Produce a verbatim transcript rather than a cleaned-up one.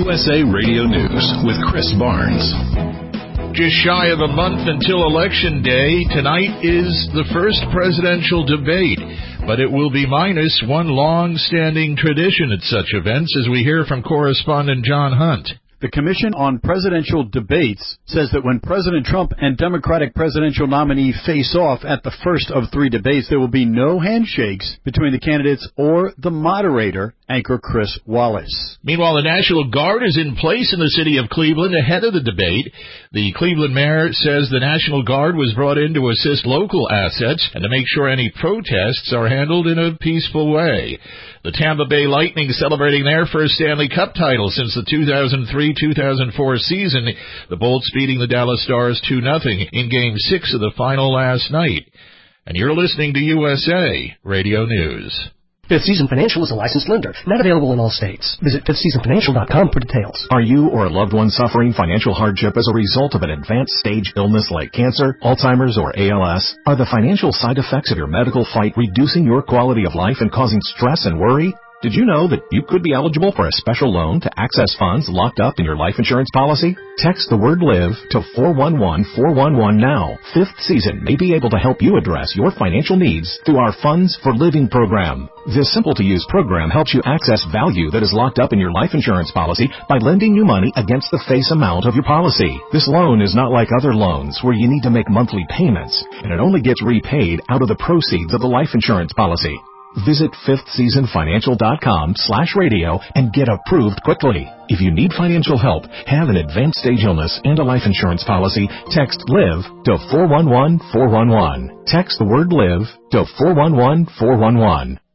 U S A Radio News with Chris Barnes. Just shy of a month until Election Day, tonight is the first presidential debate, but it will be minus one long-standing tradition at such events, as we hear from correspondent John Hunt. The Commission on Presidential Debates says that when President Trump and Democratic presidential nominee face off at the first of three debates, there will be no handshakes between the candidates or the moderator, anchor Chris Wallace. Meanwhile, the National Guard is in place in the city of Cleveland ahead of the debate. The Cleveland mayor says the National Guard was brought in to assist local assets and to make sure any protests are handled in a peaceful way. The Tampa Bay Lightning celebrating their first Stanley Cup title since the two thousand three two thousand four season. The Bolts beating the Dallas Stars two nothing in Game six of the final last night. And you're listening to U S A Radio News. Fifth Season Financial is a licensed lender, not available in all states. Visit fifth season financial dot com for details. Are you or a loved one suffering financial hardship as a result of an advanced stage illness like cancer, Alzheimer's, or A L S? Are the financial side effects of your medical fight reducing your quality of life and causing stress and worry? Did you know that you could be eligible for a special loan to access funds locked up in your life insurance policy? Text the word LIVE to four one one four one one now. Fifth Season may be able to help you address your financial needs through our Funds for Living program. This simple-to-use program helps you access value that is locked up in your life insurance policy by lending you money against the face amount of your policy. This loan is not like other loans where you need to make monthly payments, and it only gets repaid out of the proceeds of the life insurance policy. Visit fifth season financial dot com slash radio and get approved quickly. If you need financial help, have an advanced stage illness and a life insurance policy, text LIVE to four one one four one one. Text the word LIVE to four one one four one one.